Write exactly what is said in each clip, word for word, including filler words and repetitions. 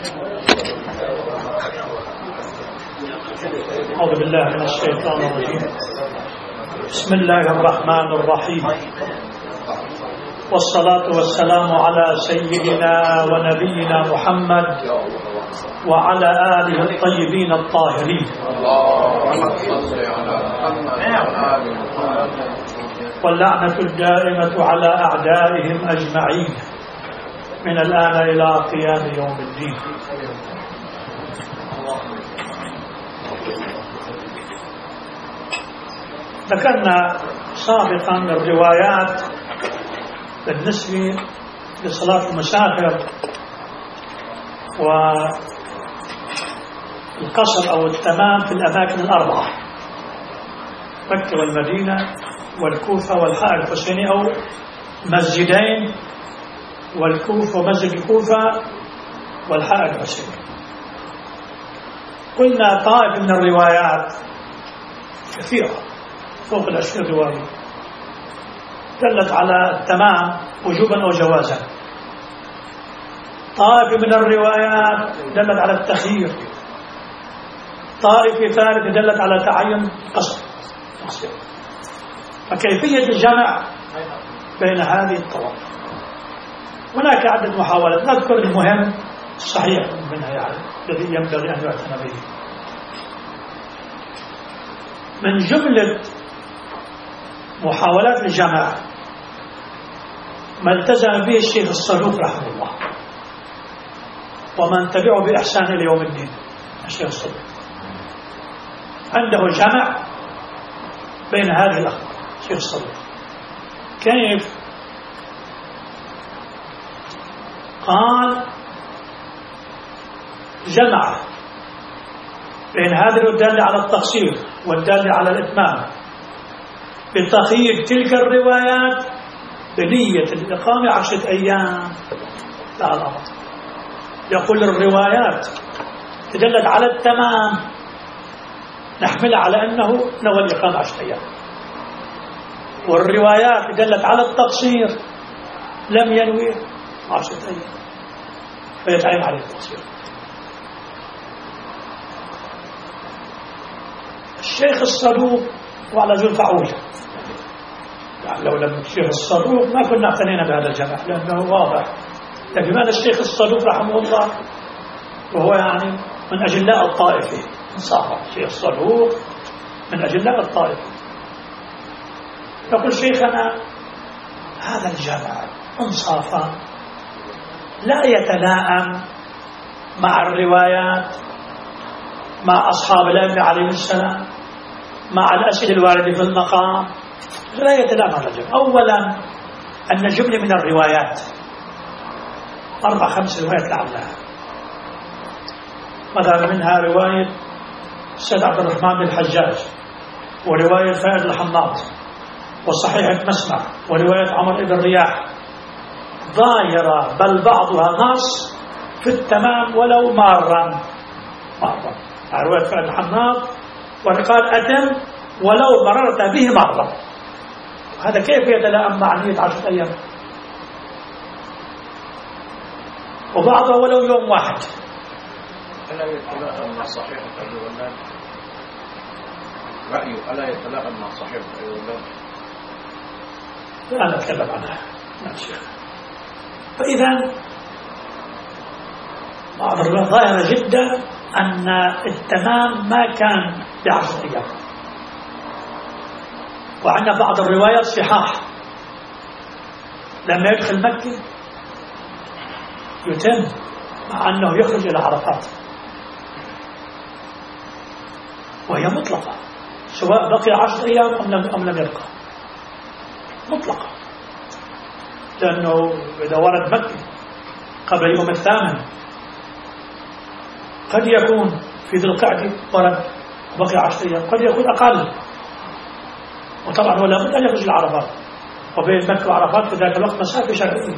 أعوذ بالله من الشيطان الرجيم. بسم الله الرحمن الرحيم، والصلاة والسلام على سيدنا ونبينا محمد وعلى آله الطيبين الطاهرين، واللعنة الدائمة على أعدائهم أجمعين من الآن إلى قيام يوم الدين. ذكرنا سابقا الروايات بالنسبة لصلاة المسافر والقصر أو التمام في الأماكن الأربعة: مكة والمدينة والكوفة والحائل الحسيني أو مسجدين، والكوفة ومسجد الكوفة والحائل الحسيني. قلنا طائف من الروايات كثيرة فوق العشرين رواية دلت على التمام وجوبا أو جوازا. طائفة من الروايات دلت على التخيير. طائفة ثالثة دلت على تعين قصر. فكيفية الجمع بين هذه الطوائف هناك عدة محاولات، نذكر المهم الصحيح منها يعني الذي ينبغي أن يعتنى به. من جملة محاولات الجمع ما التزم به الشيخ الصدوق رحمه الله ومن تبعه بإحسان إلى يوم الدين. الشيخ الصدوق عنده جمع بين هذه الأخبار. الشيخ الصدوق كيف؟ قال جمع بين هذه الدالة على التقصير والدالة على الإتمام بتخيير تلك الروايات بنية الإقامة عشرة أيام لا الأمر. يقول الروايات تدلت على التمام نحملها على أنه نوى الإقامة عشرة أيام، والروايات تدلت على التقصير لم ينوي عشرة أيام فيتعين عليه التقصير. الشيخ الصدوق وعلى ذو الفعول، يعني لو لم الشيخ الصدوق ما كنا اعتنينا بهذا الجمع لأنه واضح. لكن لماذا الشيخ الصدوق رحمه الله وهو يعني من أجلاء الطائفة انصافا؟ الشيخ الصدوق من أجلاء الطائفة. يقول شيخنا هذا الجمع انصافا لا يتلائم مع الروايات، مع أصحاب الأئمة عليهم السلام، مع الأسئلة الواردة في المقام، لا يتلائم هذا الجمع. أولا أن جملة من الروايات أربع خمس روايات لعلها، مثلا منها رواية السيد عبد الرحمن بن الحجاج، ورواية فائد الحناط، وصحيحة مسمع، ورواية عمر بن الرياح، ظاهرة بل بعضها نص في التمام ولو مارا مرة. رواية فائد الحناط وقال أتم ولو مررت به مرة. هذا كيف يتلائم مع نية عشرة أيام؟ وبعضها ولو يوم واحد. ألا يتلائم مع صحيح الولاد؟ رأيه ألا يتلائم مع صحيح الولاد؟ لا نتكلم عنها ماشي. فإذا بعض الروايات ظاهرة جدا أن التمام ما كان بعشرة أيام، وعندنا بعض الروايات صحاح لما يدخل مكة يتم مع أنه يخرج إلى عرفات، وهي مطلقة سواء بقي عشرة أيام أم لم, أم لم يبقى، مطلقة. لأنه إذا ورد مكة قبل يوم الثامن قد يكون في ذي القعدة ورد بقي عشرة أيام، قد يكون أقل. وطبعا هو لابد أن يخرج العرفات، وبين مكة وعرفات في ذلك الوقت مسافة شرعية،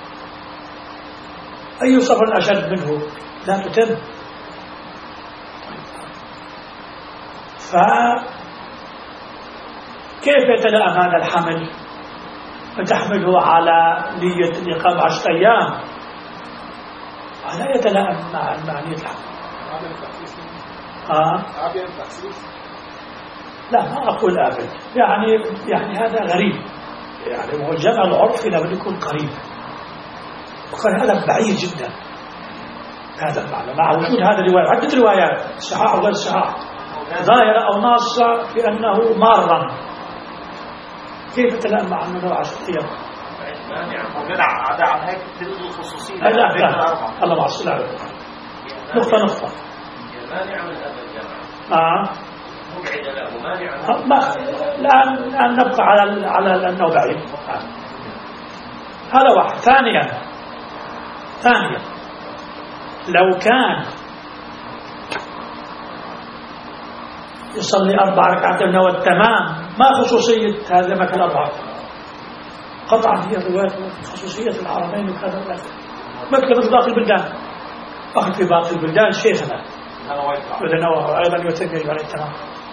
أي سفر أشد منه لا تتم. فكيف يتلائم هذا الحمل فتحمله على نية الإقامة عشرة أيام لا يتلائم مع المعنية الحق. آه. لا ما أقول أبد، يعني يعني هذا غريب، يعني هو الجمع العرفي لابد يكون قريب، وكان هذا بعيد جدا هذا المعنى، مع وجود هذا الرواية عدة روايات صحاح وغير صحاح ظاهرة أو ناصة في أنه مارا، كيف تلائم مع أنه عشرة أيام؟ عدا عن هيك تلغي الخصوصية. لا لا الله مع السلامة. نقطة نقطة. مانع من هذا الجمع. آه. مبعد له مانع. ما الآن الآن نبقى على على أنه بعيد. هذا واحد. ثانيا ثانيا لو كان يصلي أربع ركعات أنه التمام، ما خصوصية هذا مثل أربعة؟ قطعا هي الرواية خصوصية الحرمين وكذا مثل مثل باقي البلدان. أخذ في باقي البلدان شيخنا ودنا أيضا يتجه على التمام.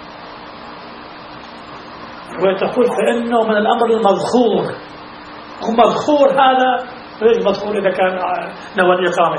الرواية تقول فإنه من الأمر المذخور، ومذخور هذا ليش مذخور إذا كان نوى الإقامة؟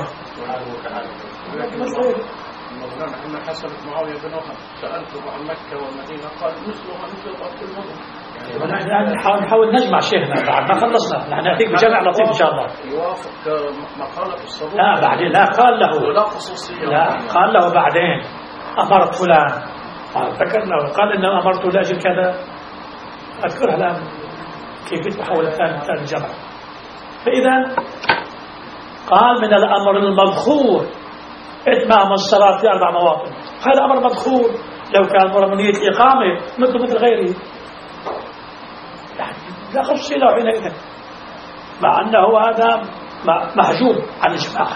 مولانا احنا حسبت معاوية بن وهب سألته عن مكة والمدينة قال مثلها مثل باقي المدن. يعني نحاول نحاول نجمع شيخنا بعد ما خلصنا، نحن نأتيك بجمع لطيف إن شاء الله. يوافق مقالة الصدوق. لا بعدين لا قال له ولا خصوصية. لا قال له بعدين أمرت فلان، ذكرنا قال إنه أمرته لأجل كذا، أذكرها الآن كيف محاولة ثانية الجمع. فإذا قال من الأمر المذخور إتمام الصلاة في أربع مواطن، هذا أمر مذخور. لو كان مرمنية إقامة مثل مثل غيره يعني لا خصوصية له حينئذ، مع أنه هذا محجوب عن الجماعة،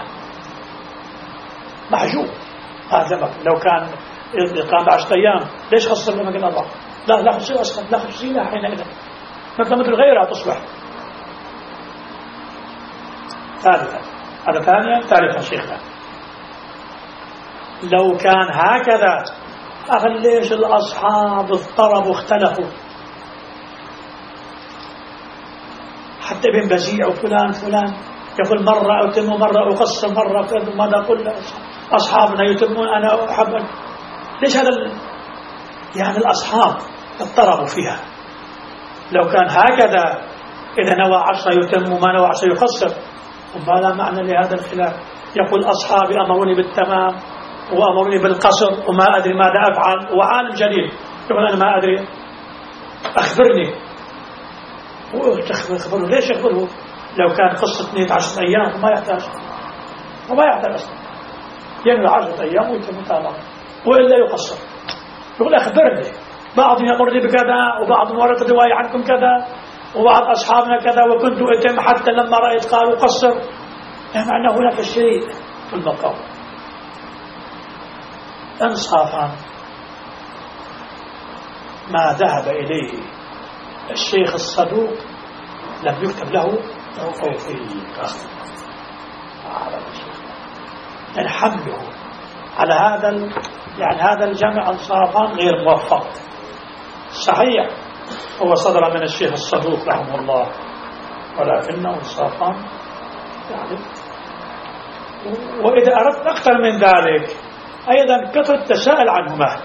محجوب هذا. لو كان الإقامة عشرة أيام ليش خصص لما قلنا الله؟ لا لا خصوصية أصلا، لا خصوصية له حينئذ، مثل مثل غيرها تصبح. ثالثا هذا ثانيا. ثالثا شيخنا لو كان هكذا أخل ليش الأصحاب اضطربوا واختلفوا، حتى ابن بزيع وفلان فلان يقول مرة أتم مرة أقصر مرة ماذا أقول أصحابنا يتمون أنا أحب. ليش هذا يعني الأصحاب اضطربوا فيها؟ لو كان هكذا إذا نوى عشرة يتم وما نوى عشرة يقصر، وما لا معنى لهذا الخلاف؟ يقول أصحابي أمروني بالتمام وأمرني بالقصر وما أدري ماذا أفعل، وعالم جليل يقول أنا ما أدري أخبرني. وتخبره ليش يخبره؟ لو كان قصة اثنين عشرة أيام وما يحتاج وما يحتاج أصلا، ينوي عشرة أيام ويتم تمام وإلا يقصر. يقول أخبرني، بعضهم يقولني بكذا وبعضهم ورد رواية عنكم كذا وبعض أصحابنا كذا وكنت أتم حتى لما رأيت قالوا قصر. يعني معنى هناك شيء في المقام. إنصافا ما ذهب إليه الشيخ الصدوق لم يكتب له توفيق، يعني حمله على هذا يعني هذا الجمع إنصافا غير موفق. صحيح هو صدر من الشيخ الصدوق رحمه الله، ولكنه إنصافا يعني. وإذا أردت أكثر من ذلك أيضا كثرة تساءل عنهما،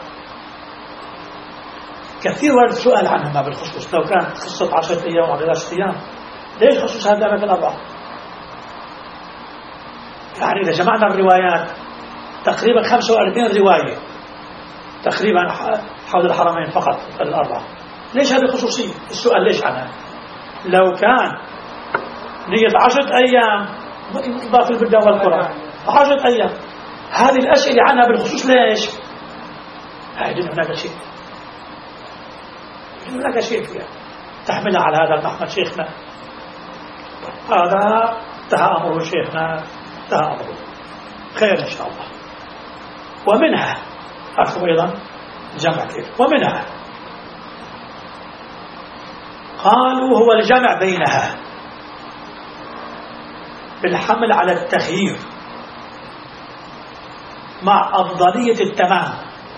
كثير ورد سؤال عنهما بالخصوص. لو كانت قصة عشرة أيام وعشرة أيام ليش خصوص هذا مثل أربعة؟ يعني إذا جمعنا الروايات تقريبا خمسة وأربعين رواية تقريبا حول الحرمين فقط الأربعة، ليش هذه خصوصية؟ السؤال ليش عنها؟ لو كان نية عشرة أيام مثل باقي البلدان والقرى عشرة أيام، هذه الأسئلة عنها بالخصوص ليش؟ هذه هناك شيء هناك شيء فيها تحملها على هذا المحمد شيخنا. هذا انتهى أمره شيخنا، انتهى أمره خير إن شاء الله. ومنها أخذ أيضا جمع كيف. ومنها قالوا هو الجمع بينها بالحمل على التخيير مع أفضلية التمام،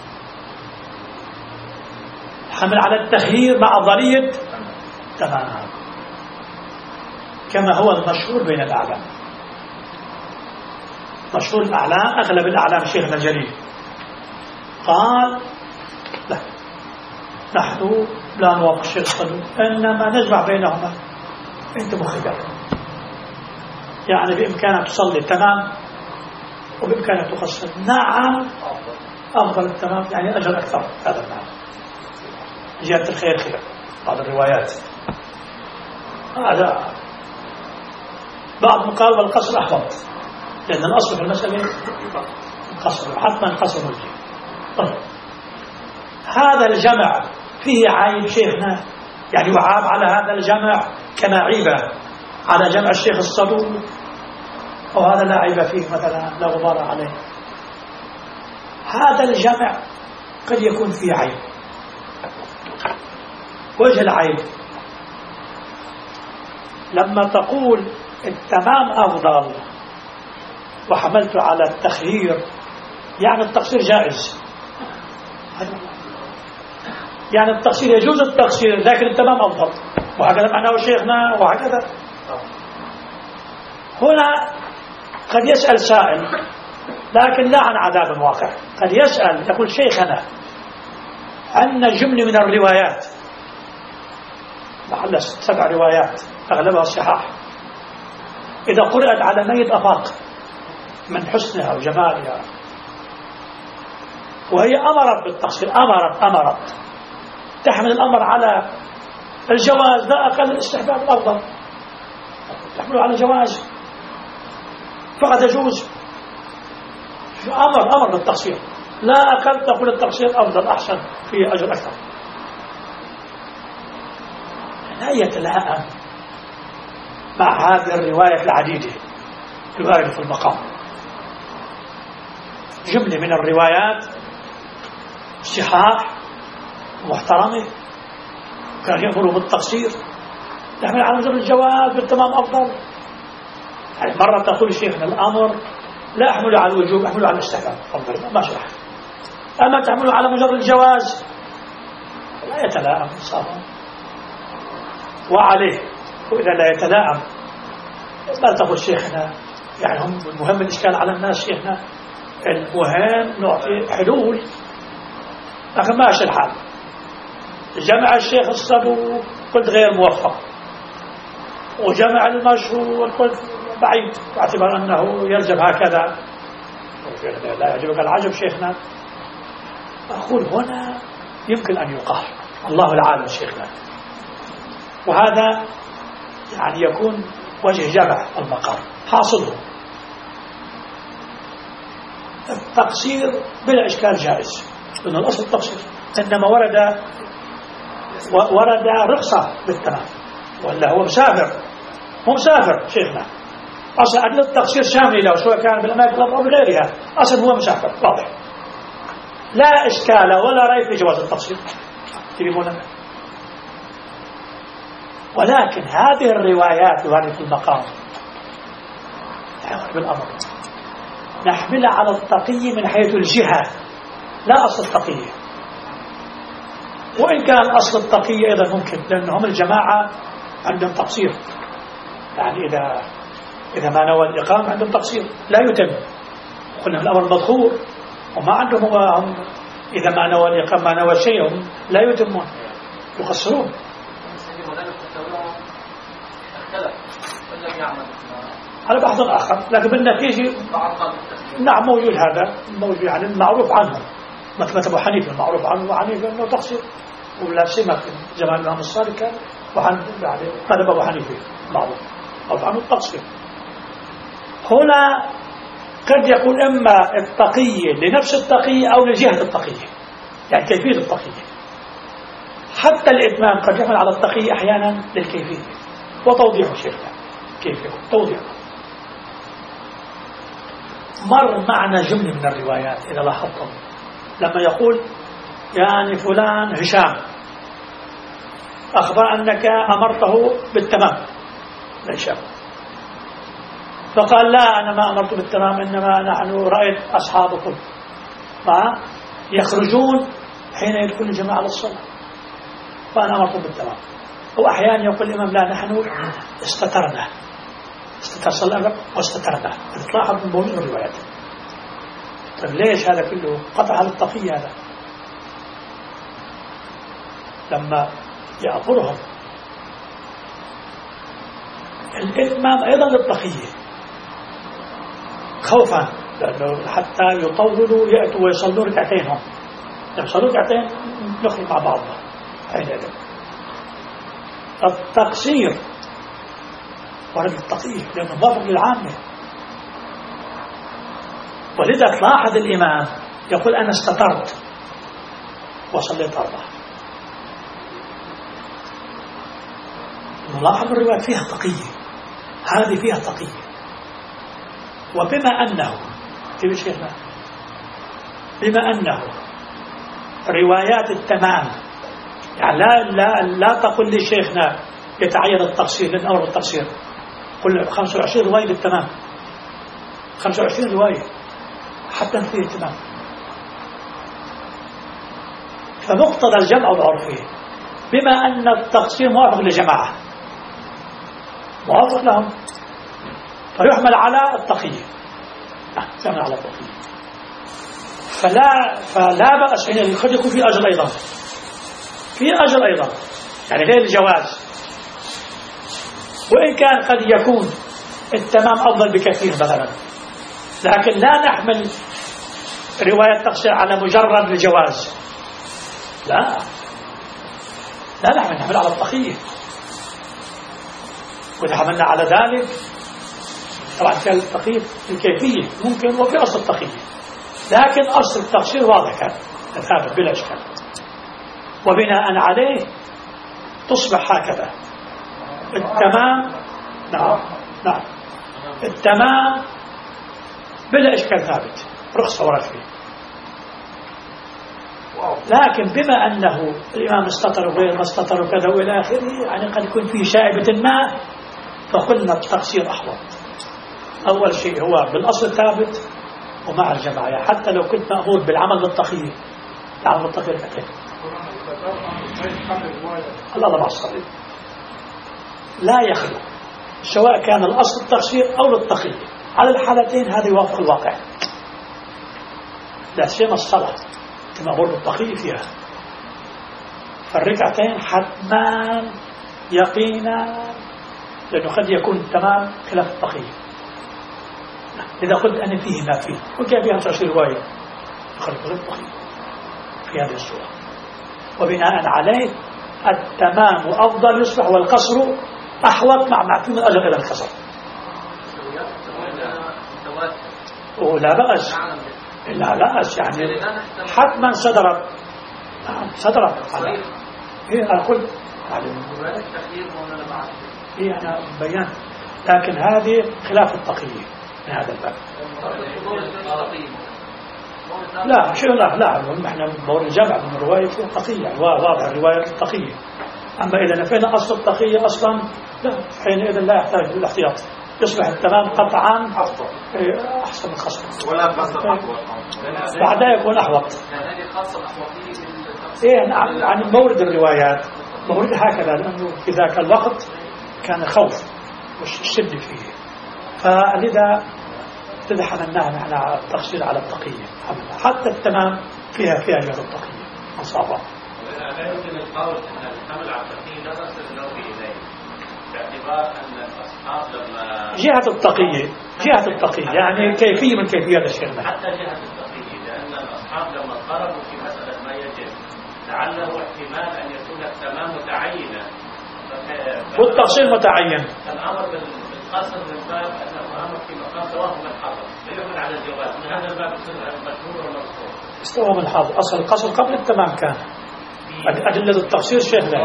حمل على التخيير مع أفضلية تمام كما هو المشهور بين الأعلام. مشهور الأعلام، أغلب الأعلام شيخنا الجليل قال لا، نحن لا نوافق الشيخ الصدوق، إنما نجمع بينهما. أنت مخير، يعني بإمكانك تصلي تمام وبإمكانك تقصر. نعم أفضل التمام، يعني أجر أكثر. هذا المعنى، زيادة الخير خير. بعض الروايات هذا بعض مقال والقصر أحوط، لأن الأصل في المسألة القصر، حتما القصر موجود. طيب هذا الجمع فيه عيب شيخنا، يعني يعاب على هذا الجمع كما عيبه على جمع الشيخ الصدوق، أو هذا لا عيب فيه مثلا، لا غبار عليه. هذا الجمع قد يكون فيه عيب. وجه العيب لما تقول التمام أفضل وحملت على التخيير، يعني التقصير جائز، يعني التقصير يجوز التقصير، لكن التمام أفضل، وهكذا معناه شيخنا وهكذا. هنا قد يسأل سائل، لكن لا عن عذاب واقع، قد يسأل يقول شيخنا عندنا جملة من الروايات، لعل سبع روايات أغلبها صحاح، إذا قرأت على ميت أفاق من حسنها وجمالها، وهي أمرت بالتقصير، أمرت أمرت تحمل الأمر على الجواز، لا أقل الاستحباب الأفضل، تحمله على الجواز فقد يجوز، أمر أمر بالتقصير، لا أقل تقول التقصير أفضل أحسن فيه أجر أكثر. لا يتلائم مع هذه الرواية العديدة الواردة في المقام. جملة من الروايات صحاح محترمة كان يأمر بالتقصير، يحمل على مجرد الجواز بالتمام أفضل. يعني مرة تقول شيخنا الأمر لا أحمل على الوجوب، أحمل على الاستحباب أفضل، ما شرح. أما تحمله على مجرد الجواز لا يتلائم صراحة. وعليه، وإذا لا يتلائم لا تقول شيخنا، يعني هم المهم الإشكال على الناس شيخنا، المهم نعطي حلول، لكن ماشي الحال. جمع الشيخ الصدوق قلت غير موفق، وجمع المشهور قلت بعيد، باعتبار أنه يلزم هكذا. لا يعجبك العجب شيخنا، أقول هنا يمكن أن يقال الله العالم شيخنا، وهذا يعني يكون وجه جمع المقام. حاصله التقصير بلا إشكال جائز، لأن الأصل التقصير، إنما ورد ورد رخصة بالتمام، ولا هو مسافر، هو مسافر شيخنا، أصلا أدلة التقصير شاملة، سواء كان بالأماكن أو بغيرها، أصلا هو مسافر واضح، لا إشكال ولا ريب في جواز التقصير تريمونا. ولكن هذه الروايات الواردة في المقام بالأمر نحملها على التقي من حيث الجهة، لا أصل التقية، وإن كان أصل التقية أيضا ممكن، لأنهم الجماعة عندهم تقصير، يعني إذا إذا ما نوى الإقامة عندهم تقصير لا يتم، قلنا الأمر مذكور، وما عندهم هم إذا ما نوى الإقامة ما نوى شيء هم لا يتمون، يقصرون. على بحث آخر، لكن بالنتيجة نعم موجود، هذا موجود، يعني المعروف عنه مثل أبو حنيفة، المعروف عنه أبو حنيفة أنه تقصير، ولا سمع في زمان الإمام الصادق كان وحنيفة يعني طلب أبو حنيفة معروف معروف عنه التقصير. هنا قد يكون إما التقية لنفس التقية أو لجهة التقية، يعني كيفية التقية. حتى الإتمام قد يعمل على التقية أحيانا للكيفية وتوضيح شيخنا كيف يكون توضيح. مر معنا جملة من الروايات إذا لاحظتم، لما يقول يعني فلان هشام أخبر أنك أمرته بالتمام لهشام، فقال لا أنا ما أمرت بالتمام، إنما نحن رأيت أصحابكم ما يخرجون حين يدخل الجماعة على الصلاة فأنا أمرت بالتمام. وأحيانا يقول الإمام لا نحن استترنا استتر صلى الله عليه وسلم واستترنا. تلاحظ من بين الروايات. طيب ليش هذا كله؟ قطع على التقية هذا لما يأمرهم الإتمام أيضا للتقية خوفا، لأنه حتى يطولوا يأتوا ويصلوا ركعتين هم يصلوا ركعتين نخرج مع بعضنا حينئذ. التقصير ورد التقية لأنه موافق للعامة، ولذا تلاحظ الإمام يقول أنا استترت وصليت أربعة. نلاحظ الرواية فيها تقية، هذه فيها تقية. وبما أنه كيف شيخنا بما أنه روايات التمام، يعني لا, لا, لا تقل لي شيخنا يتعين التقصير لأن أمر التقصير، قل خمسة وعشرين رواية للتمام، خمسة وعشرين رواية حتى فيه التمام. فمقتضى الجمع العرفي بما أن التقصير موافق لجماعة موافق لهم فيحمل على التقية، يحمل على التقية. فلا فلا بأس حين قد يكون في أجر أيضا، في أجر أيضا يعني غير الجواز، وإن كان قد يكون التمام أفضل بكثير مثلا، لكن لا نحمل رواية التقصير على مجرد الجواز، لا لا نحمل نحمل على التقية. وإذا حملنا على ذلك طبعا كان التقية الكيفية ممكن وفي أصل التقية، لكن أصل التقصير واضح كان ثابت بلا إشكال، وبناء عليه تصبح هكذا التمام. نعم نعم التمام بلا إشكال ثابت، رخصة ورد فيه. لكن بما أنه الإمام استطر وغير ما استطر وكذا وإلى آخره، يعني قد يكون فيه شائبة ما، فقلنا التقصير أحوط. أول شيء هو بالأصل ثابت ومع الجماعة، يعني حتى لو كنت مأمور بالعمل بالتقييد العمل بالتقييد كتير الله مع الصليب لا يخلو، سواء كان الأصل التقصير أو التقييد، على الحالتين هذا يوافق الواقع. لا سيما الصلاة مأمور بالتقييد فيها، فالركعتين حتما يقينا، لأنه قد يكون تمام خلاف التقييد. إذا قلت أن فيه ما فيه وكان فيها خمسة وعشرين رواية يخرج غير التقييد في هذه الصورة. وبناء عليه التمام أفضل يصبح والقصر أحوط مع معفوم الأجر إلى القصر. ولا بأس لا لا بأس يعني حتما صدرت صدرت على إيه أنا قلت إيه أنا بيان، لكن هذه خلاف التقييد من هذا الباب. لا شيء لا لا نحن بقول الجمع من الرواية فيه تقية واضح الرواية التقية. أما إذا نفينا أصل التقية أصلا لا، حينئذ لا يحتاج للاحتياط، يصبح التمام قطعا أحسن من خاصة ولا خاصة بعدها يكون أحوط. إيه عن مورد الروايات مورد هكذا، لأنه في ذاك الوقت كان خوف والشد فيه، فلذا لذا حملناها نحن على التقصير على التقية، حتى التمام فيها فيها جهة التقية أصابها. لا يمكن القول أن الحمل على التقية لا تصل له إليه، باعتبار أن الأصحاب لما جهة التقية جهة التقية يعني كيفية من كيفيات الشيء، حتى جهة التقية، لأن الأصحاب لما قربوا في مسألة ما يجب لعله احتمال أن يكون التمام متعينا والتقصير متعين. الأمر بالقصر من باب أنه أمر في مقام توهم الحظر لا يكون على الجواز، من هذا الباب يصير المشهور والمذكور. استوهم الحظر أصل القصر قبل التمام كان أدلة التقصير شيخ لا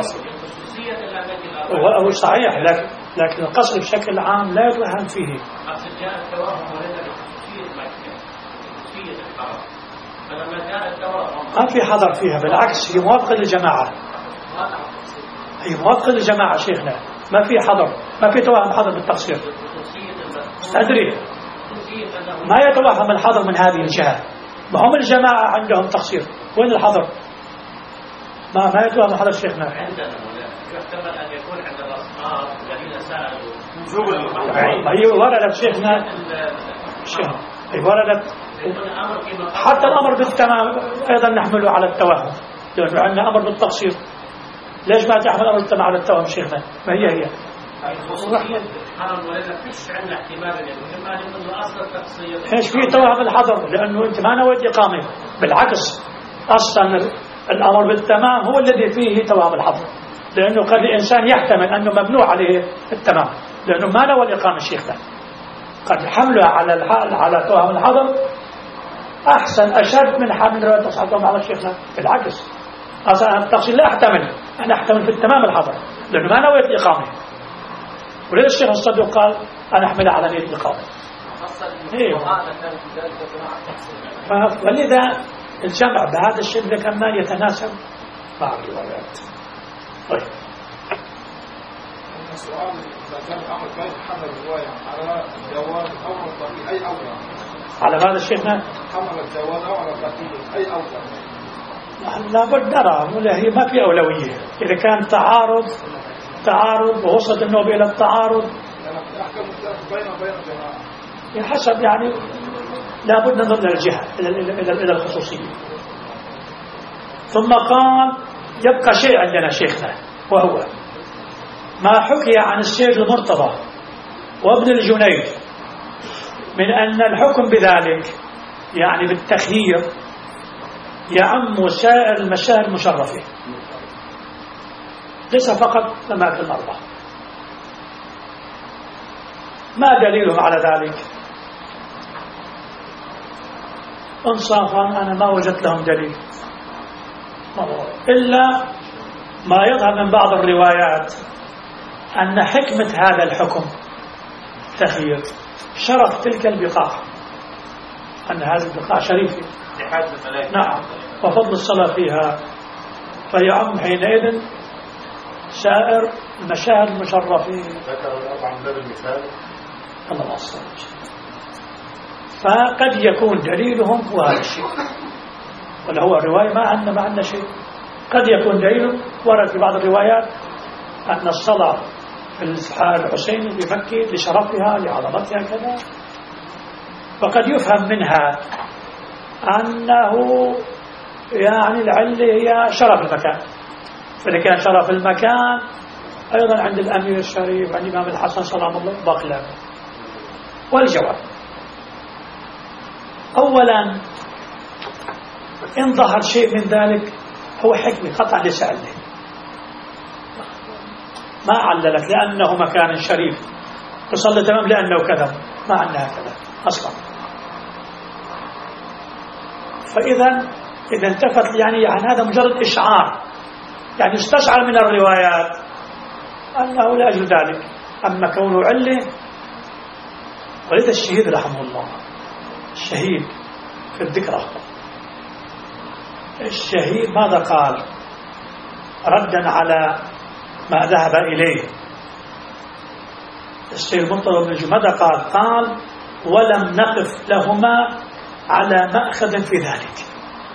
هو صحيح، لكن لكن القصر بشكل عام لا يتوهم فيه. أقصد جاء التوهم ولد بخصوصية مكة بخصوصية الحرم، فلما جاء التوهم ما في حظر فيها، بالعكس هي موافقة للجماعة، هي موافقة للجماعة شيخنا، ما في حظر، ما في توهم حظر بالتقصير. أدري ما يتوهم الحظر من هذه الجهة، ما هم الجماعة عندهم تقصير، وين الحظر؟ ما ما يتوهم هذا شيخنا. عندنا يحتمل أن يكون عند الأصحاب الذين سألوا هي وردت شيخنا شيخنا وردت حتى الأمر بالتمام أيضا نحمله على التوهم، لأنه عندنا أمر بالتقصير. ليش ما تحمل أمر بالتمام على التوهم شيخنا؟ ما هي هي حرم ولذا فيش عندنا احتمال إنه إنه أصل التقصير. إيش في توهم الحظر؟ لأنه أنت ما نويت إقامة، بالعكس أصلا الأمر بالتمام هو الذي فيه توهم الحظر، لأنه قد الإنسان يحتمل أنه ممنوع عليه التمام لأنه ما نوى الإقامة الشيخنا. قد حمله على على توهم الحظر أحسن أشد من حمل رواية تصحيحهم على الشيخنا. بالعكس أصلا التقصير لا أحتمل، أنا أحتمل في التمام الحظر لأنه ما نويت الإقامة. ولذا الشيخ الصدوق قال أنا أحمل على نية الإقامة. ولذا الجمع بهذا الشكل كمان يتناسب مع الروايات. طيب السؤال إذا كان الأمر بين حمل الرواية على الجواز أو البقية أي أولى؟ على هذا الشيخنا حمل الجواز أو على البقية أي أولى؟ لابد نرى ولا هي ما في أولوية. إذا كان تعارض تعارض ووصلت النوبة إلى التعارض حسب يعني لابد ننظر إلى الجهة إلى الخصوصية. ثم قال يبقى شيء عندنا شيخنا وهو ما حكي عن السيد المرتضى وابن الجنيد من أن الحكم بذلك يعني بالتخيير يعم سائر المشاهد المشرفة ليس فقط لما في الأربعة. ما دليلهم على ذلك؟ انصافا أنا ما وجدت لهم دليل إلا ما يظهر من بعض الروايات أن حكمة هذا الحكم تخيير شرف تلك البقاع، أن هذه البقاع شريفة نعم وفضل الصلاة فيها فيعم حينئذ سائر المشاهد المشرفين. ذكر الأربعة من باب المثال الله أصلاً. فقد يكون دليلهم هو هذا الشيء ولا هو الرواية ما عندنا ما عندنا شيء. قد يكون دليلهم ورد في بعض الروايات أن الصلاة في الحال الحسيني بمكة لشرفها لعظمتها كذا، فقد يفهم منها أنه يعني العلة هي شرف المكان. فإذا كان شرف المكان أيضا عند الأمير الشريف عند الإمام الحسن سلام الله باقي له. والجواب أولا إن ظهر شيء من ذلك هو حكمة قطع ليس علة، ما عللت لأنه مكان شريف تصلي تمام لأنه كذا، ما عندها كذا أصلا. فإذا إذا انتفت يعني, يعني هذا مجرد إشعار، يعني استشعر من الروايات أنه لا أجل ذلك. أما كونه علة ولذا الشهيد رحمه الله الشهيد في الذكرى الشهيد ماذا قال ردا على ما ذهب إليه السيد المرتضى بن الجنيد؟ ماذا قال؟ قال ولم نقف لهما على مأخذ في ذلك،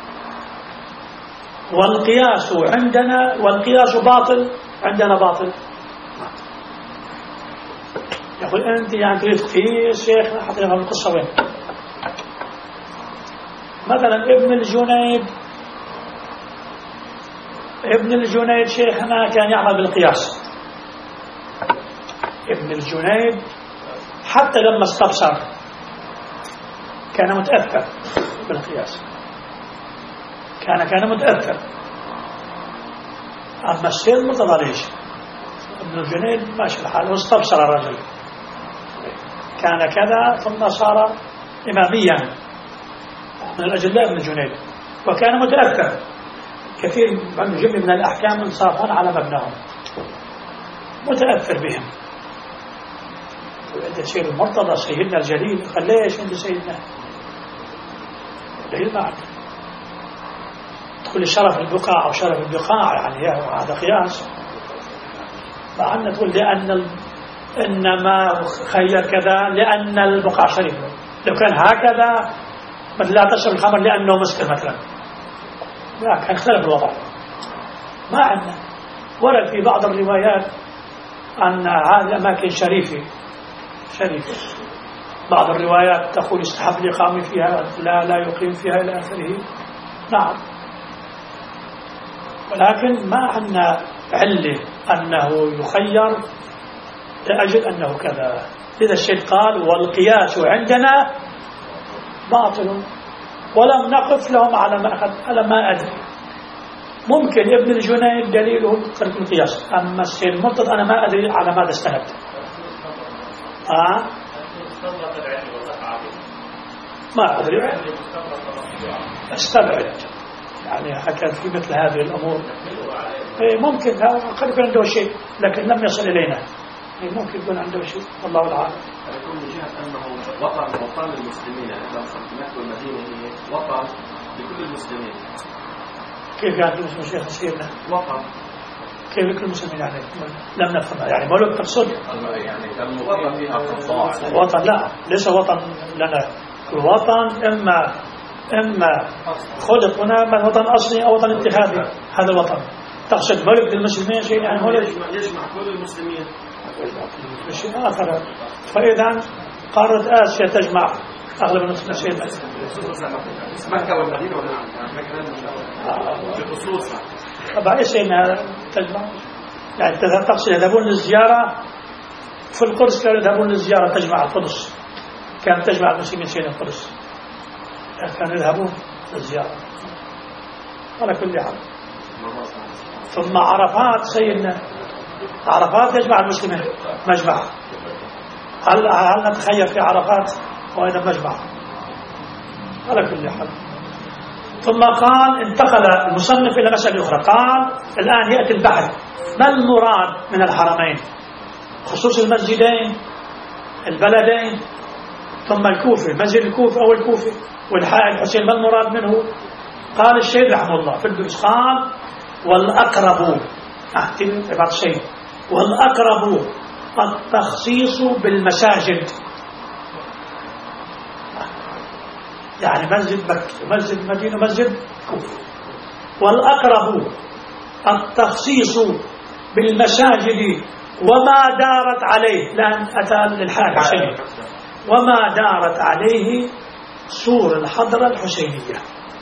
والقياس عندنا والقياس باطل عندنا باطل. يقول أنت يعني تريد تقيس شيخنا حتى يفهم القصة وين. مثلا ابن الجنيد ابن الجنيد شيخنا كان يعمل بالقياس. ابن الجنيد حتى لما استبصر كان متأثر بالقياس، كان كان متأثر. أما السيد المرتضى ليش؟ ابن الجنيد ماشي الحال واستبصر الرجل كان كذا ثم صار إماميا من الأجلاء ابن الجنيد وكان متأثر كثير من جمع من الأحكام انصافون على مبناهم متأثر بهم. وإذا سيد المرتضى سيدنا الجليل قال ليش عند سيدنا دليل معك تقول شرف البقاع أو شرف البقاع يعني هذا قياس. فعنا تقول لأن ال... إنما خير كذا لأن البقاع شريف، لو كان هكذا مثل لا تشرب الخمر لأنه مسكر مثلا لا كان اختلف الوضع. ما عندنا. ورد في بعض الروايات أن هذه الأماكن شريفة شريفة بعض الروايات تقول يستحب الإقامة فيها، لا لا يقيم فيها إلى آخره. نعم، ولكن ما عندنا علة أنه يخير لأجل أنه كذا. إذا الشيخ قال والقياس عندنا باطل، ولم نقف لهم على ما أخذ على ما أدري. ممكن ابن الجنيد دليله ترك القياس، أما السيد المرتضى أنا ما أدري على ماذا استند. آه؟ ما أدري، استبعد يعني حكى في مثل هذه الأمور. ممكن قد يكون عنده شيء لكن لم يصل إلينا، ممكن يكون عنده شيء، والله العالم. يكون من جهة أنه وطن وطن المسلمين، يعني لو مكة والمدينة هي وطن لكل المسلمين. كيف يعني اسمه شيخ سيدنا؟ وطن كيف لكل المسلمين يعني؟ لم نفهم يعني مولود تقصد يعني كان وطن فيها قضاء. وطن لا، ليس وطن لنا. الوطن إما إما خلق هنا من وطن أصلي أو وطن اتخاذي، هذا الوطن. تقصد ملك المسلمين شيء يعني ملك يجمع كل المسلمين شيء آخر. فإذا قارة آسيا تجمع أغلب المسلمين. مكة والمدينة ولا بخصوص بحيث أنها تجمع يعني تقصد يذهبون للزيارة في القدس، كانوا يذهبون للزيارة تجمع القدس، كانت تجمع المسلمين سين القدس، كانوا يذهبون للزيارة على كل حال. ثم عرفات سيدنا، عرفات يجمع المسلمين مجمع. هل هل نتخيل في عرفات وأيضا مجمع على كل حال. ثم قال انتقل المصنف إلى مسألة أخرى، قال الآن يأتي البحث ما المراد من الحرمين، خصوص المسجدين البلدين، ثم الكوفة، مسجد الكوفة أو الكوفة والحائل الحسين ما المراد منه. قال الشيخ رحمه الله في الدرس قال والأقرب أحتم بعض الشيء والأقرب التخصيص بالمساجد، يعني مسجد مكة ومسجد المدينة ومسجد كوفة. والأقرب التخصيص بالمساجد وما دارت عليه، لأن أتى للحاجة شيء وما دارت عليه سور الحضرة الحسينية.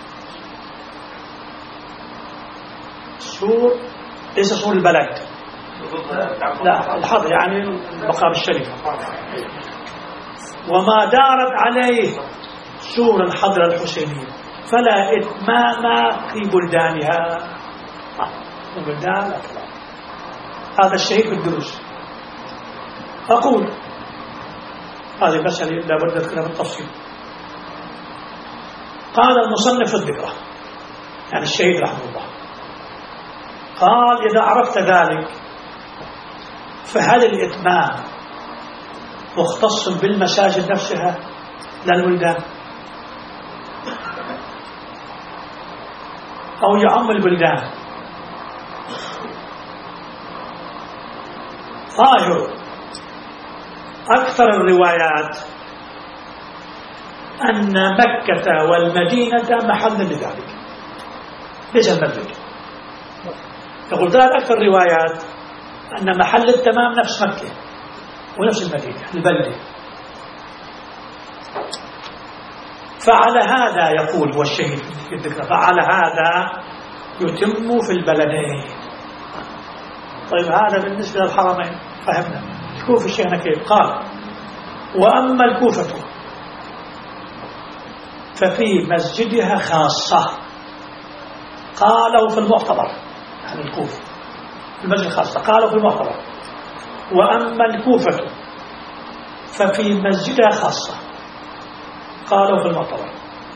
سور ليس سور البلد، لا الحضر يعني المقام الشريف. وما دارت عليه سور الحضرة الحسينية فلا إتمام في بلدانها. البلدان هذا الشيء في الدروس. أقول هذه مسألة لابد أذكرها بالتفصيل. قال المصنف الذكرى يعني الشهيد رحمه الله، قال إذا عرفت ذلك فهل الإتمام مختص بالمساجد نفسها لا البلدان، أو يعم البلدان؟ ظاهر أكثر الروايات أن مكة والمدينة محل لذلك ليس المسجد. يقول ذلك أكثر الروايات أن محل التمام نفس مكة ونفس المدينة البلدة. فعلى هذا يقول هو الشهيد في الذكر، فعلى هذا يتم في البلدين. طيب هذا بالنسبة للحرمين فهمنا. الكوفة الشيخنا كيف قال وأما الكوفة ففي مسجدها خاصة، قالوا في المعتبر يعني الكوفة المسجد خاصة، قالوا في المعتبر. وأما الكوفة ففي مسجدها خاصة، قالوا في المعتبر.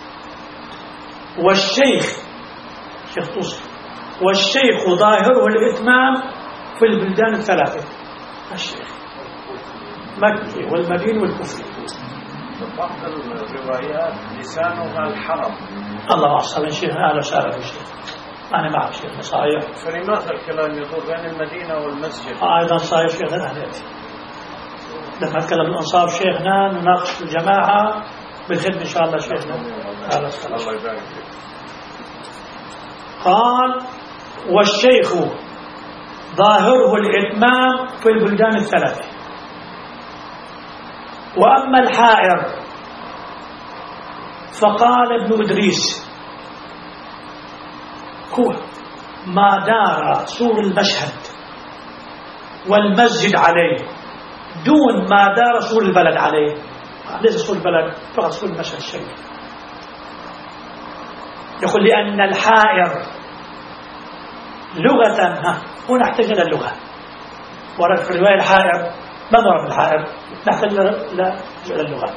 والشيخ شيخ توصي والشيخ ظاهره الإتمام في البلدان الثلاثة، الشيخ مكة والمدينة والكوفة. بعض الروايات لسانها الحرم. الله أحسن شيخ أهلا وسهلا بالشيخ، أنا معك شيخ صحيح. فلماذا الكلام يدور بين المدينة والمسجد؟ أيضا صحيح شيخ الأهلية. لما نتكلم الأنصار شيخنا نناقش الجماعة بالخدمة إن شاء الله شيخنا. أهلا وسهلا. الله يبارك فيك. قال والشيخ ظاهره الإتمام في البلدان الثلاثة. وأما الحائر فقال ابن إدريس هو ما دار سور المشهد والمسجد عليه دون ما دار سور البلد عليه. ليس سور البلد فقط، سور المشهد الشريف. يقول لأن الحائر لغة، ها هنا نحتاج إلى اللغة. ورد في الرواية الحائر، ما ضرب الحائر، نحتاج إلى اللغة.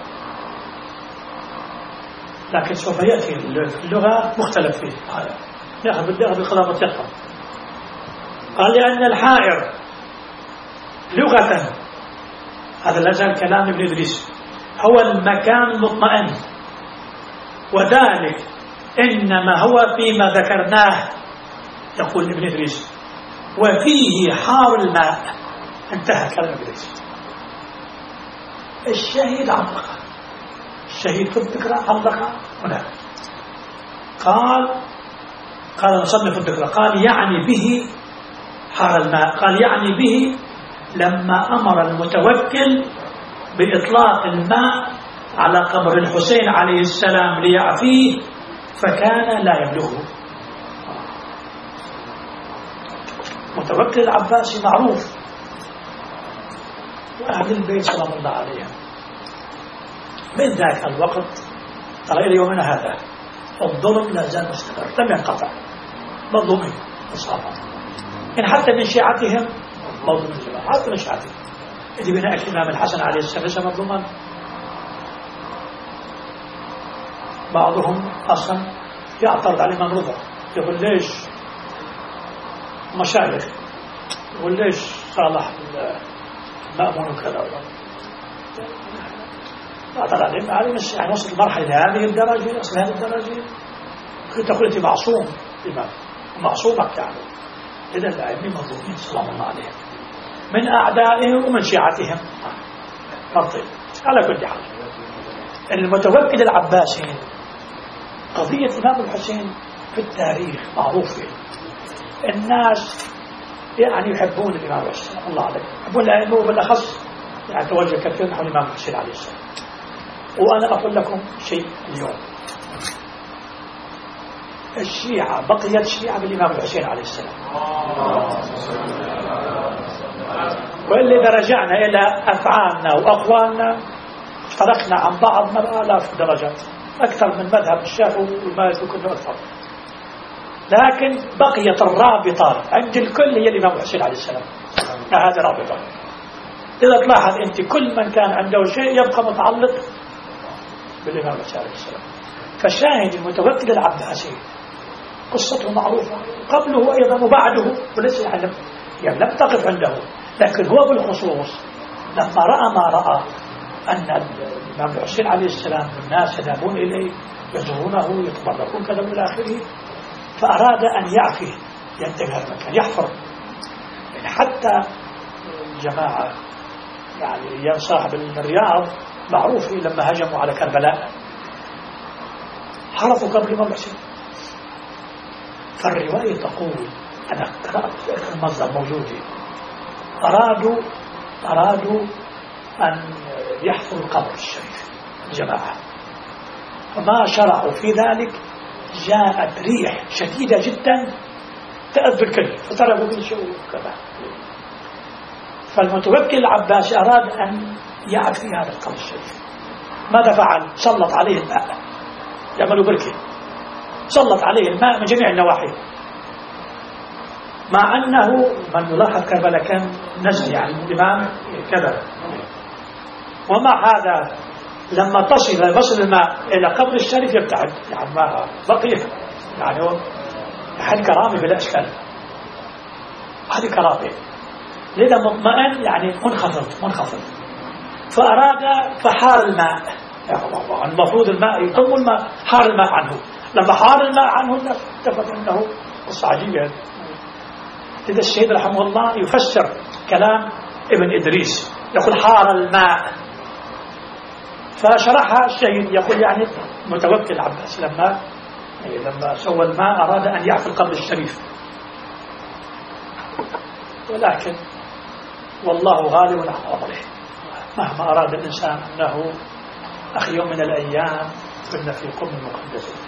لكن سوف يأتي اللغة مختلف فيه. يأخذ بالدغة بخلافة يقرأ. قال لأن الحائر لغة، هذا لا زال كلام ابن إدريس، هو المكان المطمئن، وذلك إنما هو فيما ذكرناه. يقول ابن إدريس وفيه حار الماء. انتهى كلام ابن إدريس. الشهيد علق، الشهيد في الذكرى علق هنا. قال قال نصنف الذكرى، قال يعني به حار الماء، قال يعني به لما أمر المتوكل بإطلاق الماء على قبر الحسين عليه السلام ليعفيه فكان لا يبلغه. متوكل العباسي معروف، وأهل البيت سلام الله عليهم من ذاك الوقت ترى إلى يومنا هذا الظلم لا زال مستمر لم ينقطع. مظلومين إصابة إن حتى من شيعتهم مظلوم الجماعة، حتى من شيعتهم. اللي بناء الإمام الحسن عليه السلام ليس مظلوما. بعضهم أصلا يعترض على الإمام رضا، يقول ليش مشايخ، يقول ليش صالح المأمون وكذا. اعترض عليهم عليهم يعني وصل المرحلة لهذه الدرجة، أصل هذه الدرجة كنت تقول أنت معصوم إمام معصومك يعني. إذا الأئمة مظلومين سلام الله عليهم من أعدائهم ومن شيعتهم. مرضي على كل حال. المتوكل العباسي قضية الإمام الحسين في التاريخ معروفة. الناس يعني يحبون الإمام الحسين الله عليه، يحبون الأئمة وبالأخص يعني توجه كثير نحو الإمام الحسين عليه السلام. وأنا أقول لكم شيء اليوم، الشيعة بقيت شيعة بالإمام الحسين عليه السلام. واللي إذا رجعنا إلى أفعالنا وأقوالنا افترقنا عن بعض مرة آلاف درجات، أكثر من مذهب الشافعي والمالكي وكله أكثر. لكن بقيت الرابطة عند الكل هي الإمام الحسين عليه السلام. هذه رابطة. إذا تلاحظ أنت كل من كان عنده شيء يبقى متعلق بالإمام الحسين عليه السلام. فالشاهد المتوكل العباسي قصته معروفة قبله أيضا وبعده، وليس يعني يعني لم تقف عنده، لكن هو بالخصوص لما رأى ما رأى أن الإمام الحسين عليه السلام الناس يذهبون إليه يزورونه يتبركون كذا إلى آخره، فأراد أن يعفي ينتهي هذا المكان يحفر. يعني حتى الجماعة يعني يا صاحب الرياض معروف لما هجموا على كربلاء حرفوا قبر الإمام الحسين. فالرواية تقول أنا قرأت المصدر موجودة أرادوا أرادوا أن يحفروا القبر الشريف الجماعة، فما شرعوا في ذلك جاءت ريح شديدة جدا تأذى الكل فتركوا كل شيء وكذا. فالمتوكل العباسي أراد أن يعفي هذا القبر الشريف. ماذا فعل؟ سلط عليه الماء، يعملوا بركة، سلط عليه الماء من جميع النواحي. مع أنه من يلاحظ كربلاء كان نزل يعني الإمام كذا، ومع هذا لما تصل يصل الماء إلى قبر الشريف يبتعد يعني ما بقي يعني هو حد كرامة بلا إشكال، هذه كرامة لذا مطمئن يعني منخفض منخفض. فأراد فحار الماء، يعني المفروض الماء يطم الماء، حار الماء عنه. لما حار الماء عنه الناس اتفق أنه قصة عجيبة. لذا الشهيد رحمه الله يفسر كلام ابن إدريس يقول حار الماء، فشرحها الشهيد يقول يعني متوكل العباس لما لما سوى الماء أراد أن يعفي القبر الشريف، ولكن والله غالب على أمره، مهما أراد الإنسان أنه أخي يوم من الأيام كنا في قم المقدسة.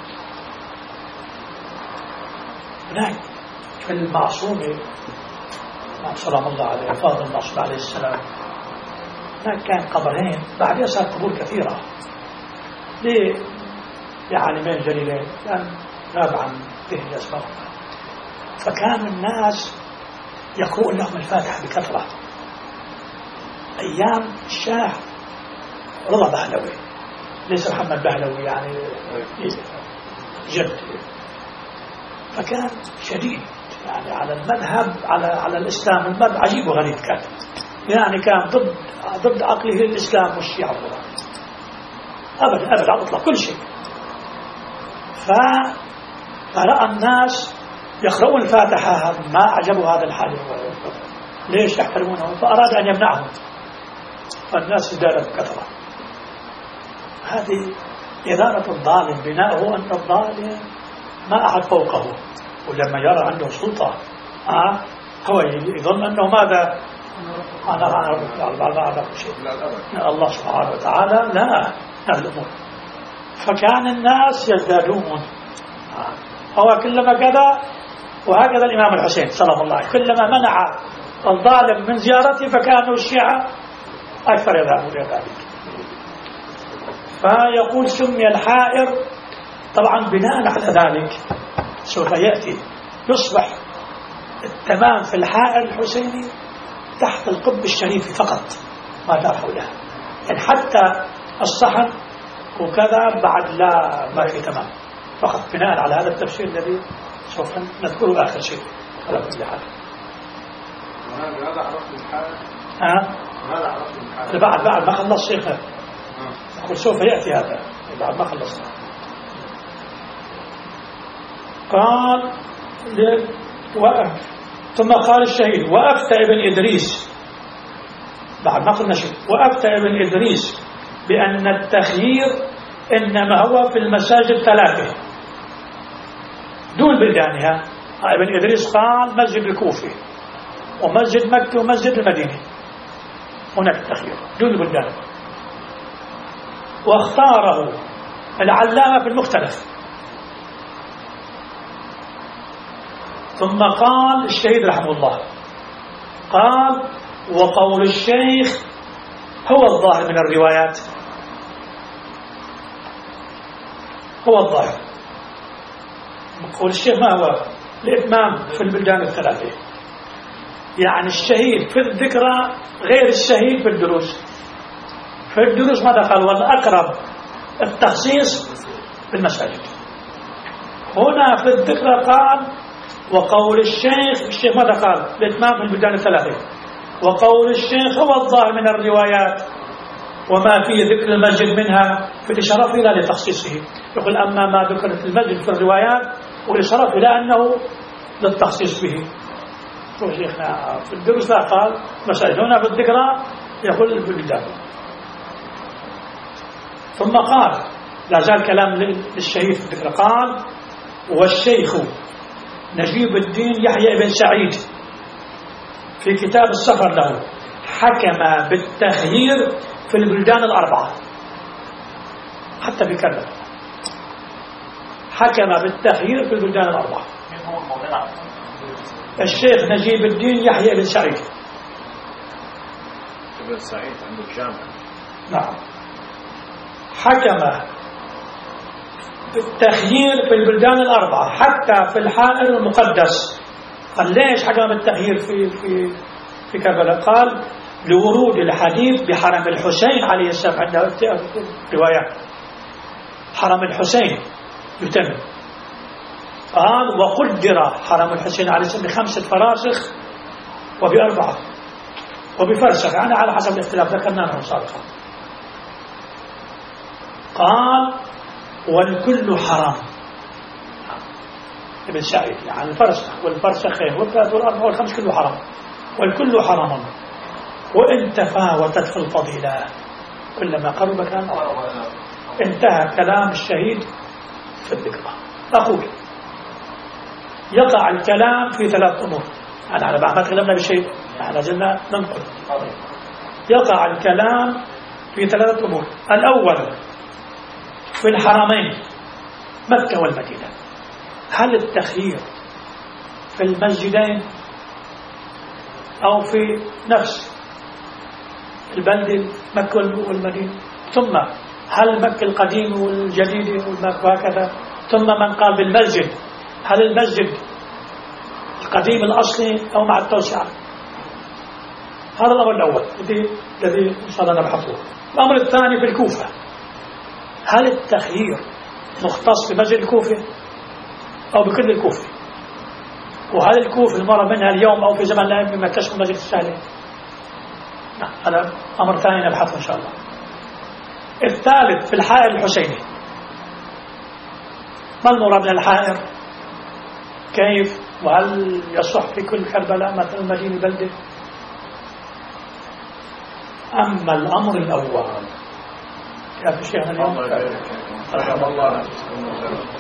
هناك في المعصوم سلام الله عليه فاضل المعصوم عليه السلام هناك كان قبرين، بعد يسار قبور كثيرة لعالمين جليلين كان غاب عن ذهن الأسباب، فكان الناس يقرؤون لهم الفاتحة بكثرة أيام الشاه رضا بهلوي، ليس محمد بهلوي يعني جد، فكان شديد يعني على المذهب على على الإسلام، المذهب عجيب وغريب كان، يعني كان ضد ضد عقله الإسلام والشيعة أبدا أبدا على إطلاق كل شيء. فرأى الناس يقرؤون الفاتحة ما عجبوا هذا الحال، ليش يحترمونه؟ فأراد أن يمنعهم، فالناس ازدادت بكثرة. هذه إدارة الظالم، بناؤه أن الظالم ما أحد فوقه، ولما يرى عنده سلطة آه هو يظن أنه ماذا أنا أعرف شيء الله سبحانه وتعالى لا هذه الأمور. فكان الناس يزدادون آه. هو كلما كذا، وهكذا الإمام الحسين صلى الله عليه وسلم كلما منع الظالم من زيارته فكانوا الشيعة أكثر يذهبون إلى ذلك. فيقول سمي الحائر، طبعا بناء على ذلك سوف يأتي يصبح التمام في الحائر الحسيني تحت القب الشريف فقط ما دار حولها، يعني حتى الصحن وكذا بعد لا ما في تمام، فقط بناء على هذا التفسير الذي سوف نذكره آخر شيء على كل حال. ماذا عرفت الحائر؟ ها؟ ماذا عرفت الحائر؟ بعد بعد ما خلص شيخنا يقول سوف يأتي هذا بعد ما خلصنا. قال وقف ثم قال الشهيد وأفتى ابن إدريس، بعد ما قلنا شيء، وأفتى ابن إدريس بأن التخيير إنما هو في المساجد ثلاثة دون بلدانها. ابن إدريس قال مسجد الكوفي ومسجد مكة ومسجد المدينة هناك التخيير دون بلدان، واختاره العلامة في المختلف. ثم قال الشهيد رحمه الله قال وقول الشيخ هو الظاهر من الروايات، هو الظاهر. قول الشيخ ما هو؟ الإتمام في البلدان الثلاثة، يعني الشهيد في الذكرى غير الشهيد في الدروس. في الدروس ماذا قال؟ والأقرب التخصيص بالمساجد. هنا في الذكرى قال وقول الشيخ، الشيخ ماذا قال؟ الإتمام في البلدان الثلاثة. وقول الشيخ هو الظاهر من الروايات وما فيه ذكر المسجد منها في الإشارة إلى لتخصيصه. يقول أما ما ذكر في المسجد في الروايات والإشارة إلى أنه للتخصيص به. شيخنا في الدروس لا قال مساجد، هنا في الذكرى يقول البلدان. ثم قال لا زال كلام للشهيد في الذكرى، قال والشيخ نجيب الدين يحيى بن سعيد في كتاب السفر له حكم بالتخيير في البلدان الأربعة حتى في كربلاء، حكم بالتخيير في البلدان الأربعة. الشيخ نجيب الدين يحيى بن سعيد بن سعيد عنده الجامع. نعم، حكم بالتخيير في البلدان الأربعة حتى في الحائر المقدس. قال ليش حكم بالتخيير في في في كربلاء؟ قال لورود الحديث بحرم الحسين عليه السلام، عندنا روايات حرم الحسين يتم. قال وقدر حرم الحسين عليه السلام بخمسة فراسخ وبأربعة وبفرسخ، يعني على حسب الاختلاف ذكرناه سابقا. قال والكل حرام ابن سعيد، يعني الفرسخ والفرسخين والثلاث والأربعة والخمس كله حرام، والكل حرام وإن تفاوتت في الفضيلة كلما قرب كان أقرب. انتهى كلام الشهيد في الذكرى. أقول يقع الكلام في ثلاث أمور. أنا على بعض ما تكلمنا بشيء، احنا زلنا ننقل. يقع الكلام في ثلاثة أمور. الأول في الحرمين مكة والمدينة، هل التخيير في المسجدين أو في نفس البلد مكة والمدينة؟ ثم هل مكة القديم والجديد وهكذا؟ ثم من قال بالمسجد، هل المسجد القديم الأصلي أو مع التوسعة؟ هذا الأمر الأول الذي الذي إن شاء الله نبحثه. الأمر الثاني في الكوفة، هل التخيير مختص بمسجد الكوفة أو بكل الكوفة؟ وهل الكوفة المرة منها اليوم أو في زمن الأئمة ما تشمل مسجد السهلين؟ نعم، هذا أمر ثاني نبحثه إن شاء الله. الثالث في الحائر الحسيني، ما المراد من الحائر؟ كيف وهل يصح في كل كربلاء مثل مدينة بلدة؟ أما الأمر الأول يا شيخنا اليوم رحمه الله